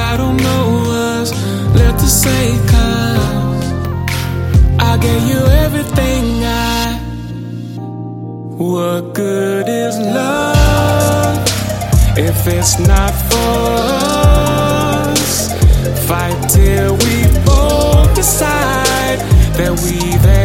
I don't know us, left to say, 'cause I gave you everything What good is love if it's not for us? Fight till we both decide that we've